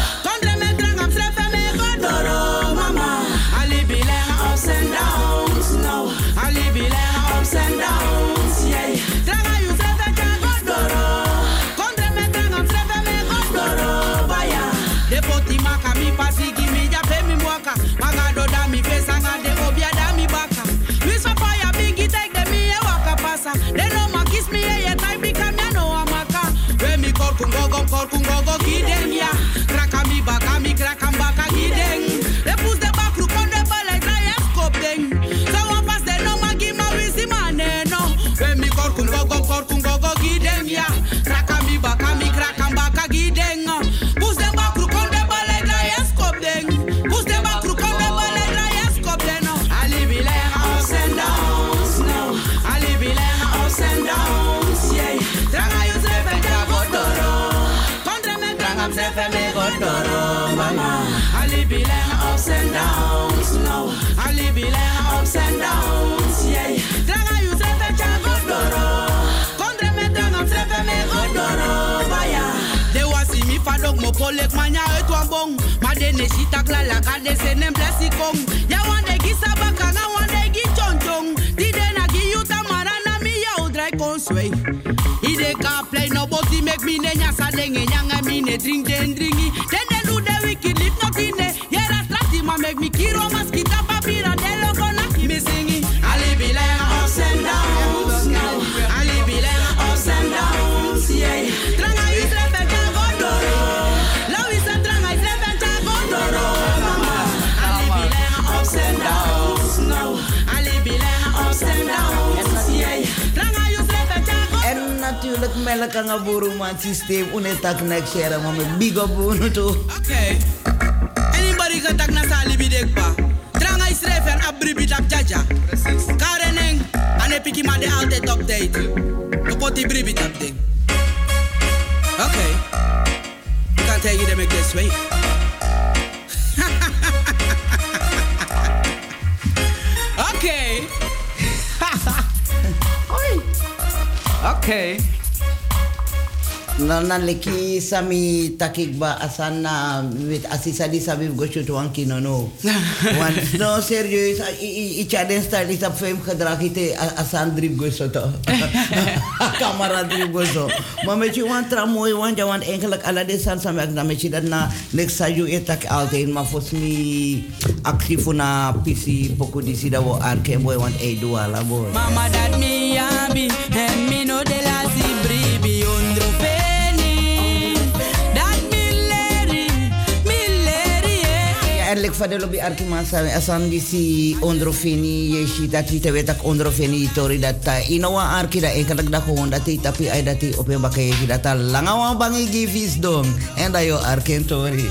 They know my kiss me, yeah, type become ya no amaka. When me call kungo go call kungo go gideng ya. Kraka mi baka mi kraka baka gideng. They push the back look on the ball like I scope deng. So one pass they know my give my wisi man no. When me call kungo go call kungo go gideng ya. Kraka mi baka mi kraka baka gideng. Push the back look on the ball like I scope deng. Push the back look on the ball like I scope deng. I live in ups and downs, no. I live in ups and downs, yeah. treffen me godoro, mama. Ali bilen ups and downs, no. Ali bilen ups and downs, yeah. Dranga you treffen cha godoro. Kondre me dranga treffen me godoro, baya. De wasi mi fadok mo polek manya et wambong. Ma de ne shita klala kade se nem blessi kong. Ya wande gisa baka na wande gi chonchong. Di de na gi yuta marana mi ya udrai konsway. Ide ka play no body make me ne nyasa denge nyanga mi ne drink den dringi. Den de do the wicked live not in the. Yera strati ma make me kiro maskita papira de lo kona me singi. Ali be like ups and downs now. Ali be like ups and downs, yeah. Tranga is refe cha godoro. Love is a tranga is refe cha godoro, mama. Ali be like ups and downs now. Ali be like ups and downs, yeah. Tranga is refe cha godoro. En natuurlijk melk aan het boerenmaat systeem. Unetak nek share maar met big up boeren toe. Okay. Anybody can tak na sali bidekpa. Tranga is refe en abribit ap jaja. Kareneng. Ane piki ma de altijd update. Kapoti bribit up ding. Okay. You can't take it and make this way. Okay. Okay. Nana leki sami takik ba asana with asisa di sabi go shoot one kino no. One no serieus i i chaden style is op fame gedrag ite asan drip go so to. Kamera drip go so. Maar met je want tra mooi want je want eigenlijk ala de san sami ak na met je dat na nek saju etak altijd maar volgens mij actie voor na P C poco di sida wo arke boy want e do ala boy. Mama dat mi yabi en mi no de la si bribi ondro fe. Eigenlijk van de lobby arkimansa asan di si ondrofeni yeshi dat ite wetak ondrofeni tori dat inawa arki da eigenlijk da gewoon dat ite tapi ai dat op een bakke yeshi dat langawa bangi givis dom en da yo arken tori.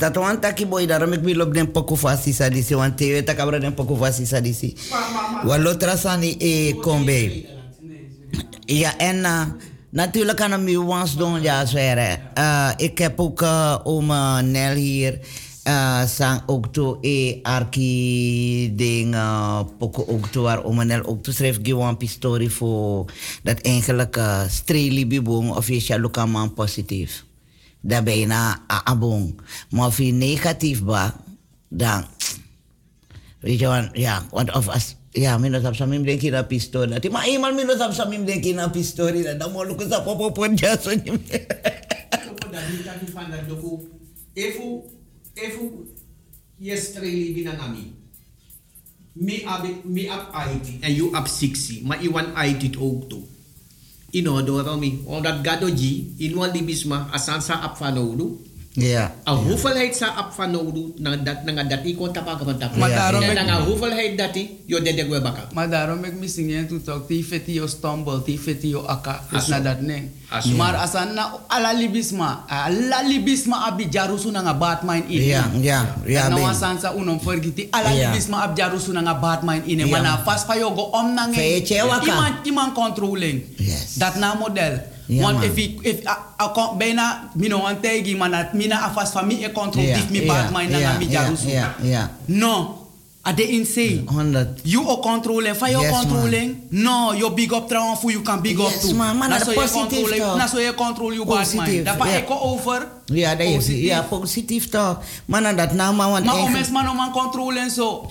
dat wan taki boy, daarom ik wil op den poco fasi sadisi, want te weet kabra den poco fasi sadisi. Walotra sani e kombe. Ja, en uh, natuurlijk kan ik me wans doen, ja, zweren. Uh, ik heb ook uh, oom uh, Nel hier. Uh, sang ook toe e arki ding uh, poko ook toe waar oom Nel ook toe schreef gewoon pistori voor dat eigenlijk uh, streli bibong of je shaluka man positief. Dat bijna abong. Maar of je negatief ba, dan weet je wel, ja, want of als ja, minus op samim denk je na pistori. Maar eenmaal minus op samim denk je na pistori, dan moet ik op op op op jaso niet meer. Efu, efu, yesterday binangami. Mi ab, mi ab I T en you ab sixty, maar iwan I T ook toe. Ino door mi, omdat gadoji, inwan libisma asansa ab fanodu. Ja. A hoeveelheid sa ab fanodu na dat na dat i konta pa konta. Maar daarom en na hoeveelheid dat i yo de de baka. Maar daarom ik missing je to talk ti feti yo stumble, ti feti yo aka, is na dat nee. Maar asan na ala libisma, ala libisma abi jarusu na nga Batman in. Ja, ja, ja. Na wasan sa unom forgiti ala libisma ab jarusu na nga Batman in. Mana fast pa yo go om na nge. Iman iman controlling. Yes. Dat na model. Ja, want man. if ik if a bijna mino an tegi manat mina afas van mi e control Ja, tif mi ja, Batman na ja, mi jarusu. ja, ja. No. Ade insane. honderd. You are controlling, for you Yes, controlling. Man. No, you big up trouwens voor you can big Yes, up too. man. Man, dat so positief control, toch? na so you control you bad Positief, mind. Dat pa ja. eko over. Ja, dat is Positief. ja positief toch. Maar dat nou maar want Maar om eigenlijk- mensen man om aan controleren zo.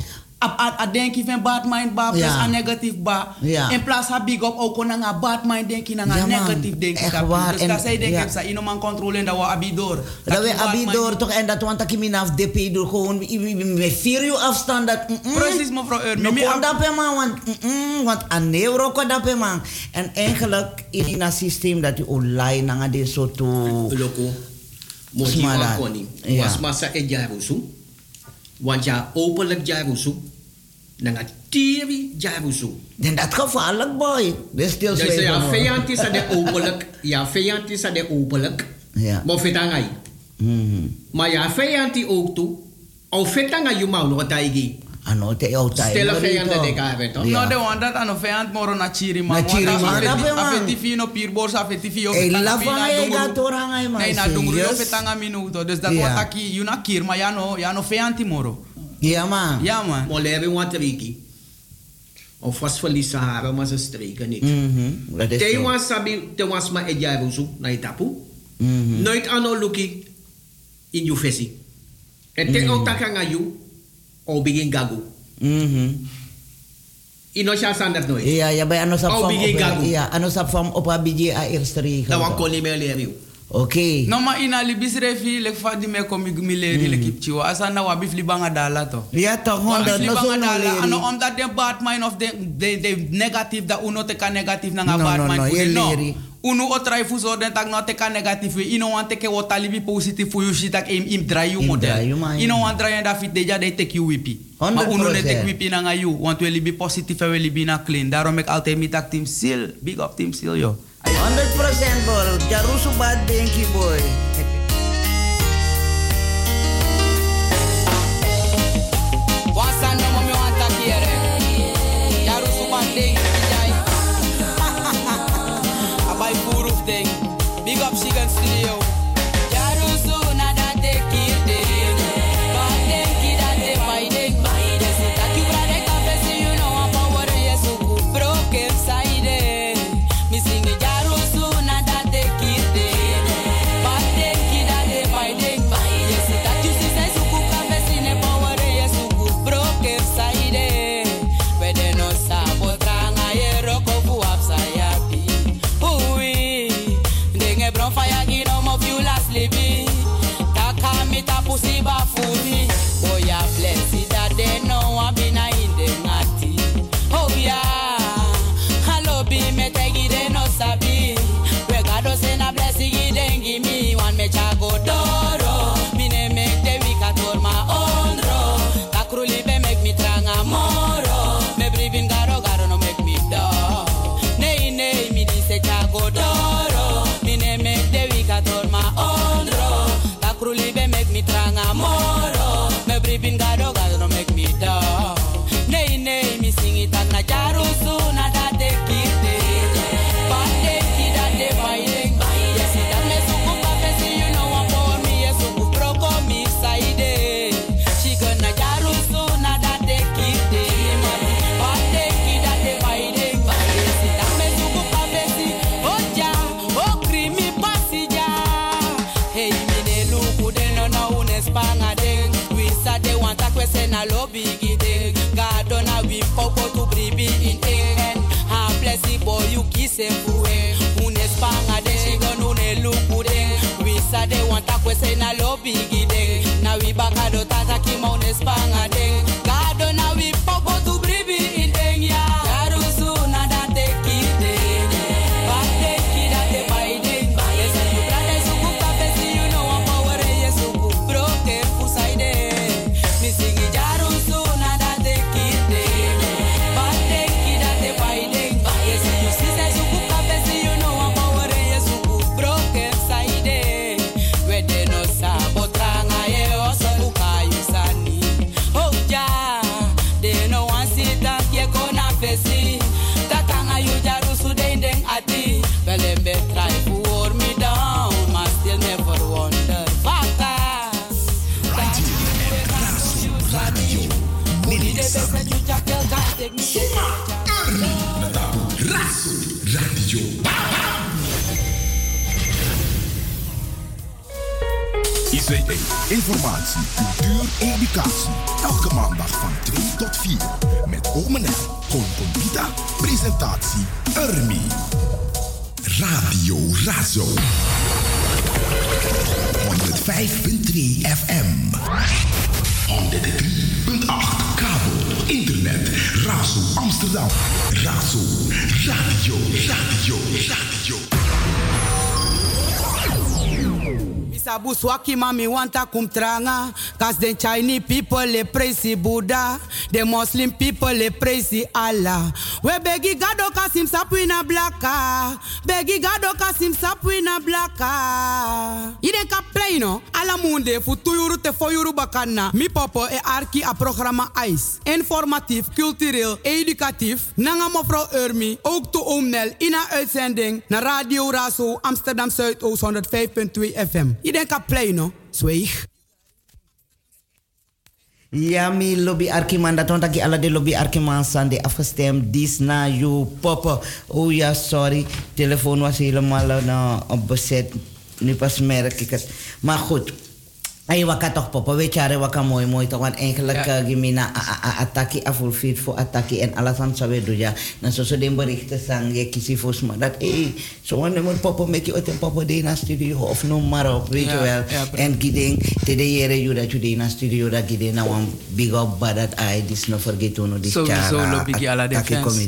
A denk je van bad mind ba plus Ja. a negatief ba. Ja. In plaats van big up ook kon een bad mind denk je na Ja, een man. negatief denk je. Echt dat- waar. Dus En- dat zij denk ja. ik dat je man controleren dat we abidor. Dat we abidor toch en dat want ik me af D P door gewoon met vier uur afstand dat. Precies mevrouw Eur. No Mimi kon ab- dat pe man want mm, want een neuro kon dat pe man. En eigenlijk in een systeem dat je online na de soto. Loko. Mogi Smara. wan koni. Ja. Was masa e jarusu. Want ja openlijk jarusu. Nanga tiri jarusu. En dat gevaarlijk boy. Dat is stil Dus ja zwijgen, hoor. vijand is aan de openlijk. Ja vijand is aan de openlijk. Ja. Maar vetangai. Mhm. Maar ja vijand die ook toe. Of vetangai you mau no taigi. Ano te jou tijd. Stella vijand dat ik heb toch. No, de one dat aan vijand moro na chiri man. Na chiri man, dat be man. Afetifi no pirbors, afetifi yo. Hey, fetanga la pina van je dunguru. gaat doorhangen, man. Nee, na dunguru yo Serieus? fetanga minuto. Dus dat Ja. wat aki, you na kir, maar ja no, ja no vijand moro. Ja man. Ja man. Maar leren wat triki. Of was verlies Sahara maar ze streken niet. Mhm. Dat is Te zo. was sabi te was ma e jarusu na itapu. Mhm. Nooit ano luki in you fesi. En te ook takanga you o begin gagu. Mhm. Ino siya standard nooit. Ja, ja, bij ano sa Oh, fam bigay op gago. ja, ano sa fam op abiji a eerste regel. Dat wan kon niet meer leren you. Oké. No ma ina libis refi lek fa di me komi mileri le kip chiwa. Asa na wa bif libanga dala to. Ja, toch Wa honderd bif no so libanga no dala. Ano leri. omdat de bad mind of the the the negative da uno te ka negative na nga No, bad no, mind. no, fu ye di no. leri. Uno o try fu so den tak no te ka negative. we. Ino wan teke wo talibi positive fu you shit tak im im dry you Im model. dry you, man. Ino wan dry and da fit deja they take you whippy. Maar honderd uno ne procent. take whippy na nga you. Want we libi positive en we libi na clean. Daarom ik altijd met tak team seal. Big up team seal yo. honderd procent bol. Jarusu bad denki boy. Wasa no mo mi wanta kiere. Yaru supande jai. Abai furu ding. Big up Shigan Studio. Yaru su na da te kirde. Ba den ki da te pai ding. Tak you brother cafe see you know I'm power yesu ku broken side. Mi sing yaru su na da te kirde. Ba den popo tu bribi in en. Ha plesi boy you kiss him fue. Une spanga de shigon une luku de. Wisa de wanta kwese na lobby gide. Na wi bakado tata kima une spanga de. Gado na wi popo tu bribi in en ya. Yarusu na da te kide. Ba te kida te baide. Lesa you brada suku kapesi you know one power ye suku broke fusaide. Mi singi jarusu na da te kide. Ba te kida te baide. Lesa you sisa suku kapesi you know one power ye suku broke fusaide. We de no sabo tranga ye oso bukayu sani. Oh ja, de no one sit up ye kona fesi. Takanga you jarusu den den ati. Belembe try to hold me down, but still never wonder. Vaka. Right here at Razo Radio. Minisa. Ernie Natapu Razo Radio. I C E, informatie, cultuur, educatie. Elke maandag van twee tot vier. Met Omenel, Konkonbita, presentatie Ermi. Radio Razo. honderdvijf punt twee F M. honderddrie punt acht kabel, internet, Razo Amsterdam. Razo Radio, Radio, Radio. Sabu swaki mami wanta kumtranga. Cause the Chinese people le praise Buddha. The Muslim people le praise Allah. We begi gado kasim sapu ina blaka. Begi gado kasim sapu ina blaka. Iden ka play no. Ala munde fu tuyuru te foyuru bakana. Mi popo e arki a programma ICE. Informatief, cultureel, educatief. Nanga mevrouw Ermi. Ook to Omnel in een uitzending. Na Radio Razo Amsterdam Zuidoost honderdvijf punt twee F M. Iden ka play no. Zweeg. Ja, mi lobby Arkiman, dat want ik alle de lobby Arkiman sande afgestemd. Dis na you papa. Oh ja, sorry. Telefoon was helemaal nou op bezet. Nu pas merk ik het. Maar goed. Ay waka toch papa, weet je, waka mooi mooi toch, want eigenlijk ja. uh, gimina ataki afulfit voor ataki en alles aan zou doen ja. Dan zo zo den berichten sang je kiesie volgens mij dat hey, zo wanneer moet papa met je uit papa de na studio of noem maar op, weet je ja, wel. Ja, en giding te de jere you dat je de na studio dat giding na one big up but that I this no forget to no this chara. Sowieso loop ik je alle defense.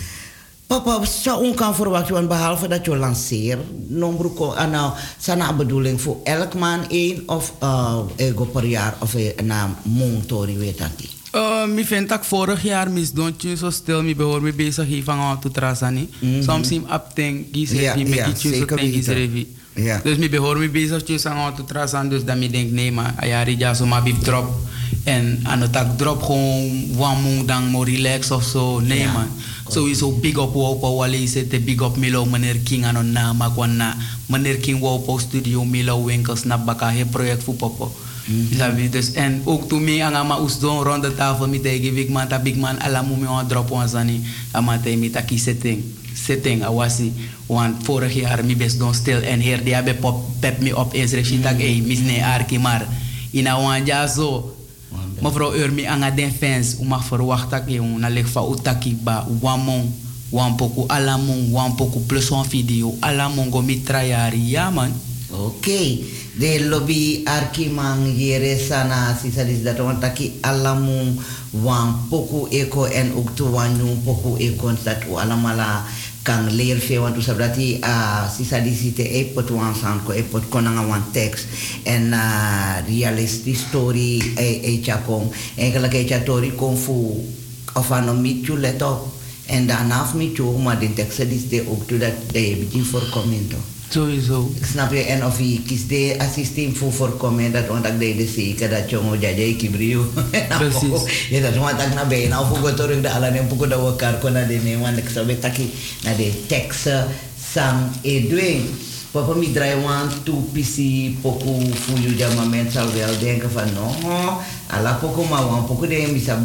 Papa, zou kan verwachten, behalve dat je lanceert, nombruko, en nou, sana bedoeling voor elk man één of uh, ego per jaar of na montori weet dat niet? Uh, mi vind dat vorig jaar misdontje zo stil mi behoor me bezig hier van auto trasani. Soms sim apteng gise mi met iets zo ten gise Ja. Dus mi behoor me bezig tjus aan auto trasan dus dan mi denk nee maar ayari ja zo maar bip drop en aan het tak drop gewoon wamung dan mo relax of zo nee ja. Man. Sowieso big up wopo wali zitten big up Milo meneer King aan na makwana meneer King wopo studio Milo winkels na baka he project voor popo. Mm-hmm. Dus en ook toen mij aan ama usdon rond de tafel met de big man ta big man ala mu me on drop wansani ama te mi taki setting setting awasi want vorig jaar mi best don stil en heer die hebben pop pep me op eens rechitak ei misne arki maar ina wanja zo mevrouw Ermi anga den fans u mag verwachten dat je na leg fa utaki ba wamon wampoku alamon wampoku plus one video alamon go mitrayari ja man. Oké, okay. De lobby Arkiman jere sana si sadis dat want taki alamon wampoku eko en ook to wanyu poku eko dat u alamala kan leer veel want u sabrati a si sadis ite epot wan san ko epot konanga wan tekst en uh, realistic story e e chakong eigenlijk e chatori kon fu of aan mitju let op en daarna af mitju maar de tekst is de ook to dat de beetje voorkomen toch. Sowieso. Ik snap je, en of je kiest de assistent voor voorkomen, dat want ik deed zeker dat jongen jajai kibrio. Precies. Ja, dat want ik naar bijna of ook terug de alle en poeko dat we elkaar kunnen doen, want ik zou weten naar de tekst sang edwin. Papa mi draai want to pisi poku voor je jamament zou wel denken van no, ala poku maar want poku de misap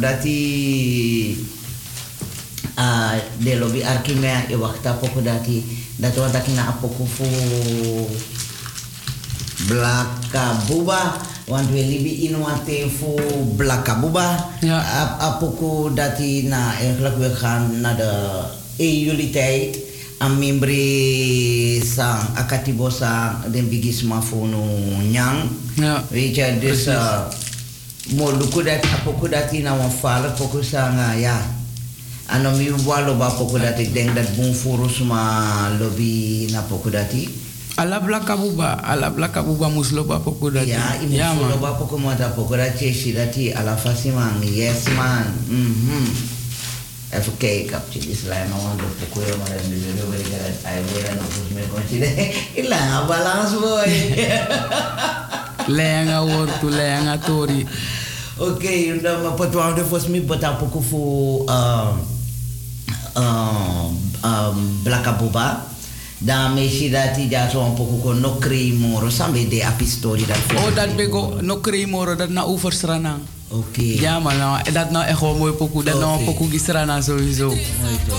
dati ah de lobby arkimea e wakta poku dati. Dat wat ik na apoko fu blaka buba Want we libi in een tevo Blakabuba. Ja. Apoko dat hij na eigenlijk we gaan naar de één juli tijd. Aan membri sang akatibo sang den bigisma fono nyang. Ja. Weet je, dus uh, mo luku dat apoko dat hij na wan fala poko sang uh, ja. En om je walo ba poko dat ik denk dat bon forus ma lobby na poko dat hij. Ala Blakabuba, ala Blakabuba musloba poko dat. Ja, i ja, musloba poko mo da poko dat je dat hij ala fasi man. Yes man. Mhm. Even kijken, op die slime, want de pokoe maar dan nu weer weer dat hij weer en op ons mee consideren. Ilang balans boy. Lenga wortu, lenga tori. Oké, dan maar pot wou de fos mi bota pokoe voor um um Blakabuba. Dan meisje dat hij daar zo een pokoe no creamoro, sambe de apistori dat. Oh, dat bego no creamoro dat na overstranang. Oké. Okay. Ja, maar nou, dat nou echt wel mooi pokoe. Dat okay. Nou een pokoe gisrana sowieso. Mooi toch.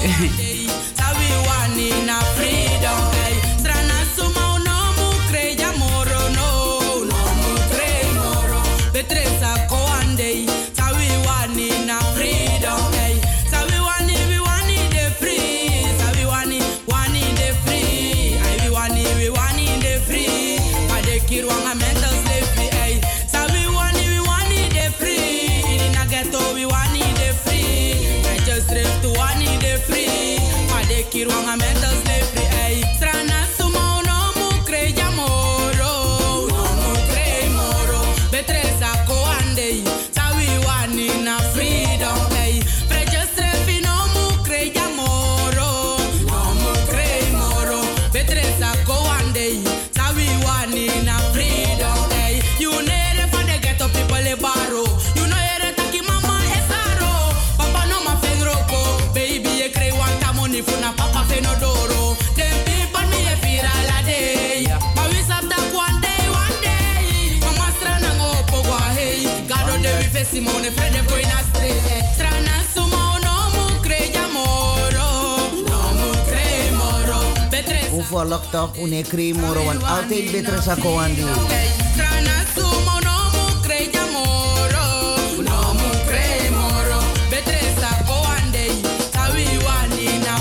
Kirwanga mental slavery, ay. Strana sumo no mu creya moro, no mu crey moro. Betresa ko andei, sawi wani na freedom, ay. Preja strefi no mu creya moro, no mu crey moro. Betresa ko andei, sawi wani na freedom, ay. You nere for the ghetto people e baro, you know ere taki mama esaro. Papa no ma fengroko, baby e crey wanta money funa. Fenodoro, them people me a fira la day. But we stop that one day, one day. Mama strana go pogo hey. Gado de we face Simone, Fred de boy na stray. Strana sumo no mu creya moro, no mu crey moro. Betre. Hoeveel toch une crey moro, want altijd beter sa ko andi. Strana sumo no mu creya moro, no mu crey moro. Betre sa ko andi. Sawi wani na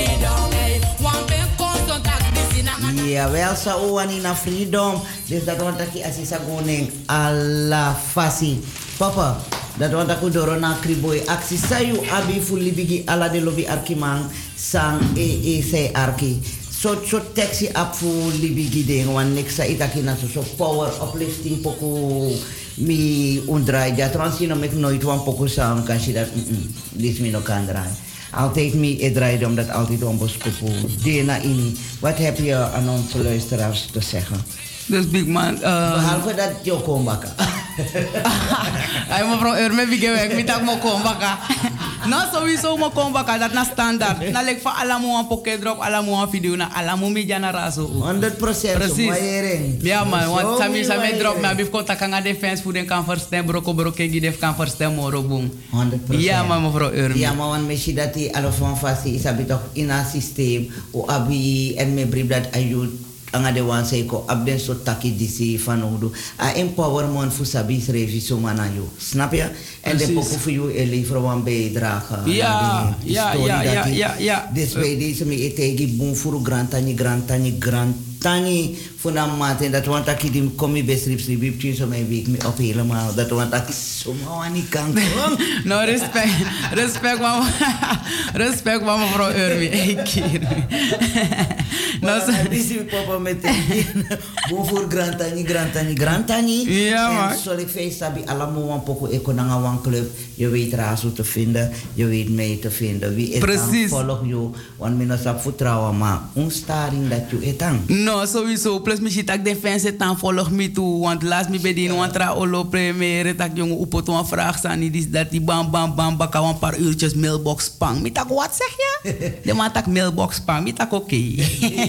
ja, wel sa oani na freedom. Dus dat want ik asisa goning alla fasi. Papa, dat want ik doro na kriboy. Aksi sayu abi fully bigi ala de lobby arkimang sang e e say arki. So so taxi up fu libigi ding wan nexa itaki na so power uplifting poku mi undrai ja transino mek nooit wan poku sang kan si dat dis mi no kan draai. Altijd me e draaide om dat altijd onbespoepen. Dena ini. Wat heb je aan onze luisteraars te zeggen? Dus big man. Uh, Behalve dat je komt bakken. Ay mevrouw Urme bigge weg met dat mo kom bakken. Nou sowieso mo kom bakken dat na standaard. Na lek van alamu een pocket drop, alamu een video na alamu mi jana razo. honderd procent. Precies. Ja man, want sami sami drop me abif kontak aan de fans voor den kan verstem broko broko gi def kan verstem moro boom. honderd procent. Ja man mevrouw Urme. Ja man, want misschien dat die alofan fasi is abi toch in een systeem o abi en me brief dat ayud anga de wan say ko abden so taki disi fanodu a empowerment fu sabi revi so manayo snap je en de poku fu you e livro wan bijdrage ja ja ja ja ja ja dus bij deze me etegi bon furu grantani grantani grantani funa mate dat want aki dim komi besrip srip tjus so me week me op helemaal dat want aki so mawani kan no respect respect mama respect mama mevrouw Urmi ek keer no so disi papa met bon voor grantani grantani grantani ja man en zal ik feest sabi alamu wan poku ekonanga wan club je weet razo te vinden je weet mij te vinden wie is dan volg je want me no sap vertrouwen maar ons staring dat je etang no sowieso plus me shit ak de fans etan volg me toe want laatst me bedien want tra olo premier tak jongen upot wan vraag sani dis dat die bam bam bam baka wan paar uurtjes mailbox pang me tak wat zeg je de man tak mailbox pang me tak oké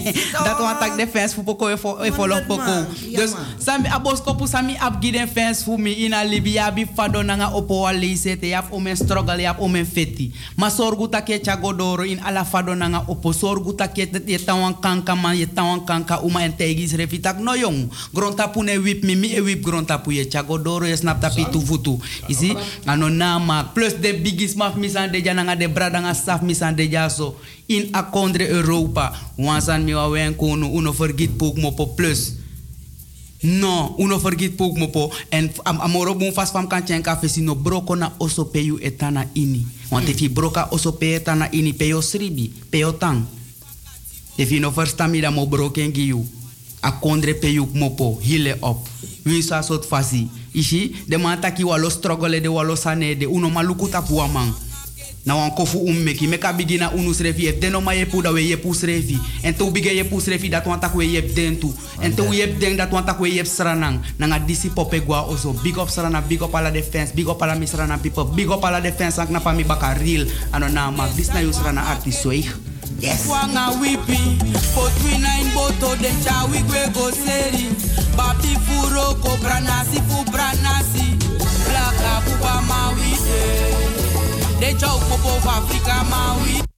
Dat want tak de fans fu poko e fo e fo lo poko. Dus sami abosko pu sami abgi den fans fu mi in a Libya bi fado nanga opo wali sete yap o men struggle yap o men feti. Ma sorgu take chagodoro in ala fado nanga opo sorgu take ye tawan kanka man ye tawan kanka uma en tegis refitak no yong. Gronta pu ne wip mi mi e wip gronta pu ye chagodoro ye snap tapi tu futu. Isi ano nama plus de bigis maf misan de jananga de bradanga saf misan de jaso in a kondre Europa. Wansan mi wa wen kono uno vergit pok mo po plus. No, uno vergit pok mo po en am amoro bon fast fam kan chen ka fesi no broko na oso peyu etana ini. Want if you broka oso pe etana ini peyo sribi, peyo tang. If you no first time da mo broken giu. A kondre peyu mo po hile op. Wi sa sot fasi. Ishi de man taki walo struggle de walo sane de uno maluku tapu amang. Na wan kofu ummeki meka bigina unu srefi ef deno ma yepu da we yepu srefi en to bige yepu srefi dat wan tak we yep dentu en to yep den dat wan tak we yep sranang nanga disi pope gwa also big up srana big up ala defense big up ala misrana people big up ala defense ak na pa mi baka real ano na ma dis na yusrana artist so ich yes wanga wipi pot we nine boto de chawi gwe go seri babi furo ko branasi fu branasi blaka pupa mawide de chau popo Africa maui